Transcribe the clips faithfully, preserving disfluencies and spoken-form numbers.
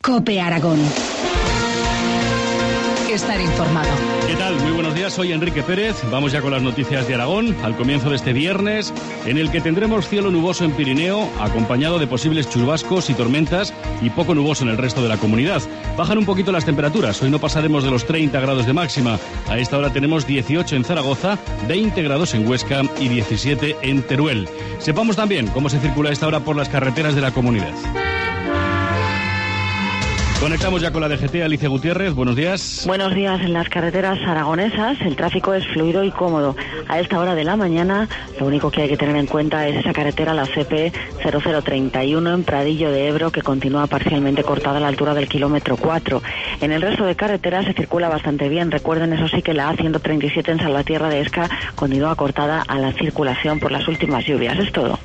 COPE Aragón. Estar informado. ¿Qué tal? Muy buenos días, soy Enrique Pérez. Vamos ya con las noticias de Aragón, al comienzo de este viernes, en el que tendremos cielo nuboso en Pirineo, acompañado de posibles chubascos y tormentas, y poco nuboso en el resto de la comunidad. Bajan un poquito las temperaturas, hoy no pasaremos de los treinta grados de máxima. A esta hora tenemos dieciocho en Zaragoza, veinte grados en Huesca y diecisiete en Teruel. Sepamos también cómo se circula a esta hora por las carreteras de la comunidad. Conectamos ya con la D G T. Alicia Gutiérrez, buenos días. Buenos días. En las carreteras aragonesas el tráfico es fluido y cómodo. A esta hora de la mañana lo único que hay que tener en cuenta es esa carretera, la C P cero cero treinta y uno en Pradillo de Ebro, que continúa parcialmente cortada a la altura del kilómetro cuatro. En el resto de carreteras se circula bastante bien. Recuerden, eso sí, que la A ciento treinta y siete en Salvatierra de Esca continúa cortada a la circulación por las últimas lluvias. Es todo.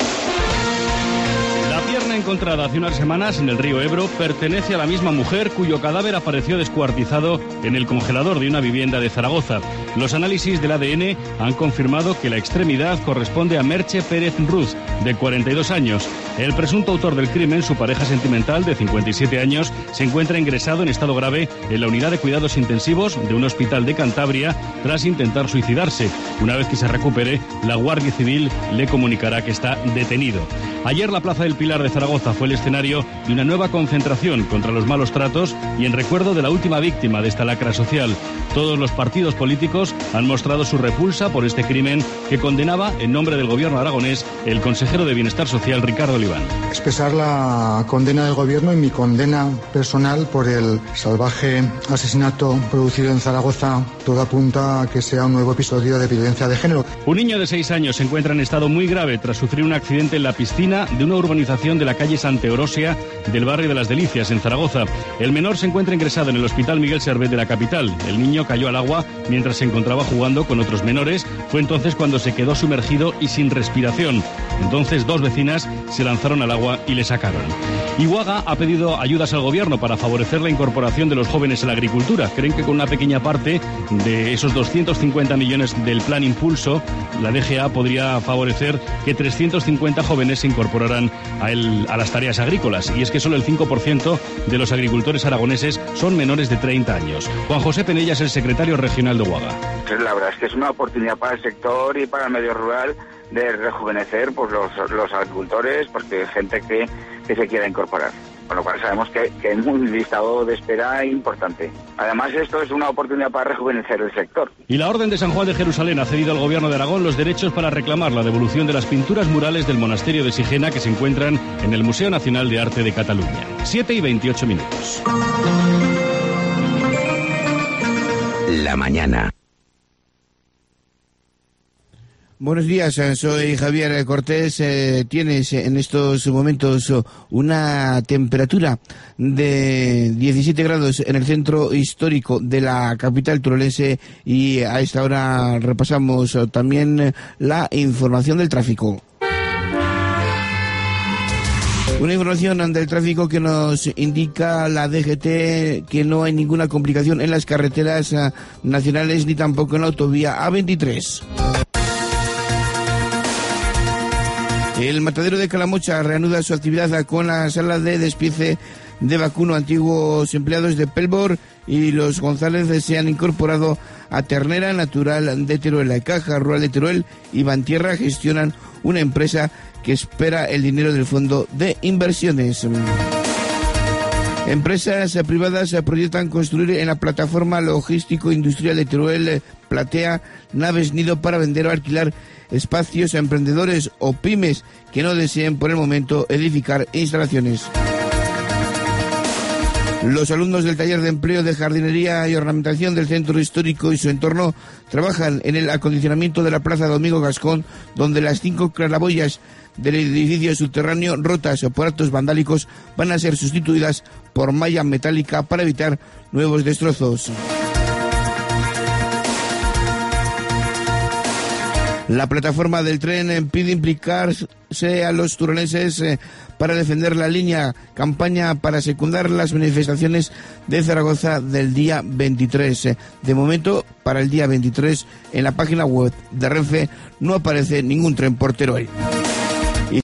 Encontrada hace unas semanas en el río Ebro pertenece a la misma mujer cuyo cadáver apareció descuartizado en el congelador de una vivienda de Zaragoza. Los análisis del A D N han confirmado que la extremidad corresponde a Merche Pérez Ruz, de cuarenta y dos años. El presunto autor del crimen, su pareja sentimental de cincuenta y siete años, se encuentra ingresado en estado grave en la unidad de cuidados intensivos de un hospital de Cantabria tras intentar suicidarse. Una vez que se recupere, la Guardia Civil le comunicará que está detenido. Ayer la Plaza del Pilar de Zaragoza fue el escenario de una nueva concentración contra los malos tratos y en recuerdo de la última víctima de esta lacra social. Todos los partidos políticos han mostrado su repulsa por este crimen que condenaba en nombre del gobierno aragonés el consejero de Bienestar Social, Ricardo Oliván. Expresar la condena del gobierno y mi condena personal por el salvaje asesinato producido en Zaragoza. Todo apunta a que sea un nuevo episodio de violencia de género. Un niño de seis años se encuentra en estado muy grave tras sufrir un accidente en la piscina de una urbanización de la calle Santa Eurosia del barrio de Las Delicias, en Zaragoza. El menor se encuentra ingresado en el Hospital Miguel Servet de la capital. El niño cayó al agua mientras se encontraba jugando con otros menores. Fue entonces cuando se quedó sumergido y sin respiración. Entonces dos vecinas se lanzaron al agua y le sacaron. Iguaga ha pedido ayudas al gobierno para favorecer la incorporación de los jóvenes a la agricultura. Creen que con una pequeña parte de esos doscientos cincuenta millones del Plan Impulso, la D G A podría favorecer que trescientos cincuenta jóvenes se incorporaran a, el, a las tareas agrícolas. Y es que solo el cinco por ciento de los agricultores aragoneses son menores de treinta años. Juan José Penella es el secretario regional de Iguaga. La verdad es que es una oportunidad para el sector y para el medio rural de rejuvenecer pues, los, los agricultores, porque hay gente que, que se quiera incorporar. Con lo cual sabemos que, que hay un listado de espera importante. Además, esto es una oportunidad para rejuvenecer el sector. Y la Orden de San Juan de Jerusalén ha cedido al Gobierno de Aragón los derechos para reclamar la devolución de las pinturas murales del monasterio de Sigena que se encuentran en el Museo Nacional de Arte de Cataluña. siete y veintiocho minutos. La mañana. Buenos días, soy Javier Cortés. Eh, tienes en estos momentos una temperatura de diecisiete grados en el centro histórico de la capital turolense y a esta hora repasamos también la información del tráfico. Una información del tráfico que nos indica la D G T que no hay ninguna complicación en las carreteras nacionales ni tampoco en la autovía A veintitrés. El matadero de Calamocha reanuda su actividad con la sala de despiece de vacuno. Antiguos empleados de Pelbor y los González se han incorporado a Ternera Natural de Teruel. La Caja Rural de Teruel y Bantierra gestionan una empresa que espera el dinero del Fondo de Inversiones. Empresas privadas proyectan construir en la plataforma logístico-industrial de Teruel Platea naves nido para vender o alquilar espacios a emprendedores o pymes que no deseen por el momento edificar instalaciones. Los alumnos del taller de empleo de jardinería y ornamentación del centro histórico y su entorno trabajan en el acondicionamiento de la Plaza Domingo Gascón, donde las cinco claraboyas del edificio subterráneo rotas por actos vandálicos van a ser sustituidas por malla metálica para evitar nuevos destrozos. La plataforma del tren pide implicarse a los turolenses eh, para defender la línea. Campaña para secundar las manifestaciones de Zaragoza del día veintitrés. De momento, para el día veintitrés, en la página web de Renfe no aparece ningún tren por Teruel.